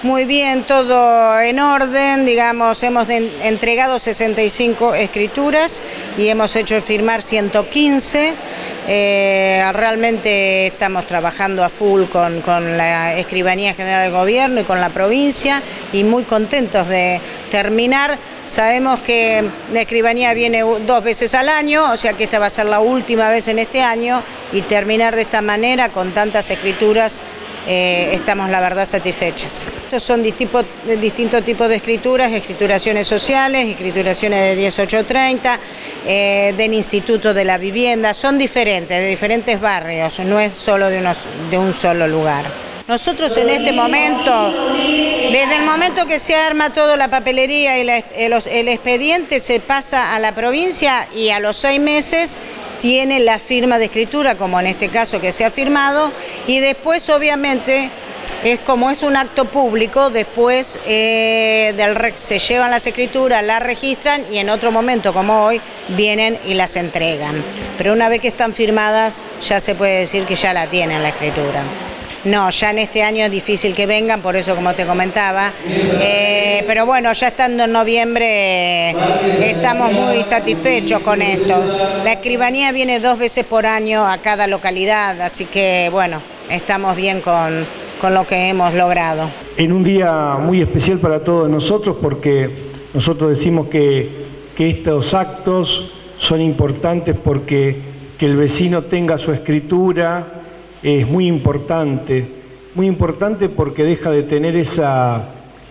Muy bien, todo en orden, digamos, hemos entregado 65 escrituras y hemos hecho firmar 115. Realmente estamos trabajando a full con la Escribanía General del Gobierno y con la provincia y muy contentos de terminar. Sabemos que la Escribanía viene 2 veces al año, o sea que esta va a ser la última vez en este año y terminar de esta manera con tantas escrituras. Estamos la verdad satisfechas. Estos son distintos tipos de escrituras, escrituraciones sociales, escrituraciones de 10830, del Instituto de la Vivienda, son diferentes, de diferentes barrios, no es solo de un solo lugar. Nosotros en este momento, desde el momento que se arma toda la papelería y el expediente se pasa a la provincia y a los 6 meses tiene la firma de escritura, como en este caso que se ha firmado, y después obviamente como es un acto público, después se llevan las escrituras, las registran y en otro momento como hoy vienen y las entregan. Pero una vez que están firmadas ya se puede decir que ya la tienen la escritura. No, ya en este año es difícil que vengan, por eso como te comentaba, pero bueno, ya estando en noviembre estamos muy satisfechos con esto. La Escribanía viene 2 veces por año a cada localidad, así que bueno, estamos bien con lo que hemos logrado. En un día muy especial para todos nosotros, porque nosotros decimos que estos actos son importantes porque que el vecino tenga su escritura es muy importante porque deja de tener esa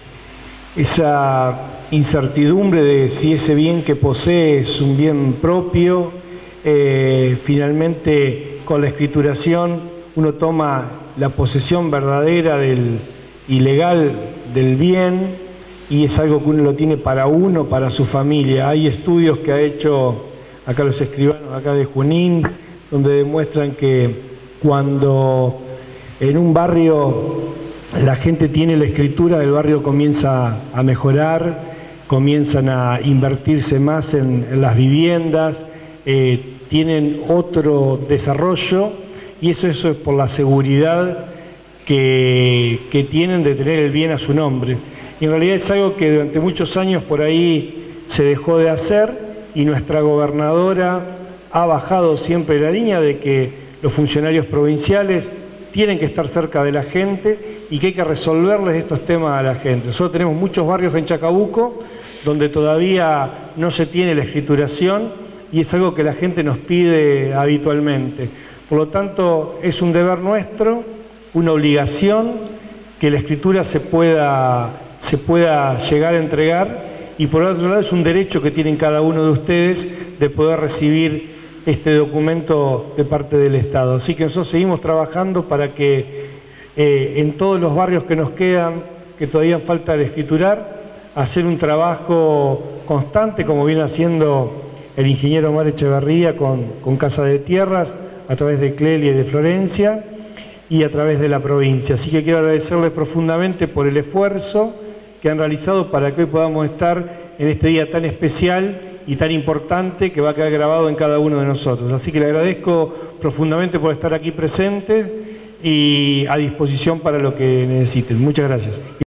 incertidumbre de si ese bien que posee es un bien propio. Finalmente, con la escrituración uno toma la posesión verdadera y legal del bien y es algo que uno lo tiene para uno, para su familia. Hay estudios que ha hecho acá los escribanos acá de Junín, donde demuestran que cuando en un barrio la gente tiene la escritura, el barrio comienza a mejorar, comienzan a invertirse más en las viviendas, tienen otro desarrollo y eso es por la seguridad que tienen de tener el bien a su nombre. Y en realidad es algo que durante muchos años por ahí se dejó de hacer y nuestra gobernadora ha bajado siempre la línea de que los funcionarios provinciales tienen que estar cerca de la gente y que hay que resolverles estos temas a la gente. Nosotros tenemos muchos barrios en Chacabuco donde todavía no se tiene la escrituración y es algo que la gente nos pide habitualmente. Por lo tanto, es un deber nuestro, una obligación, que la escritura se pueda llegar a entregar y por otro lado es un derecho que tienen cada uno de ustedes de poder recibir este documento de parte del Estado. Así que nosotros seguimos trabajando para que en todos los barrios que nos quedan, que todavía falta de escriturar, hacer un trabajo constante, como viene haciendo el ingeniero Omar Echeverría con Casa de Tierras, a través de Clelia y de Florencia, y a través de la provincia. Así que quiero agradecerles profundamente por el esfuerzo que han realizado para que hoy podamos estar en este día tan especial y tan importante que va a quedar grabado en cada uno de nosotros. Así que le agradezco profundamente por estar aquí presente y a disposición para lo que necesiten. Muchas gracias.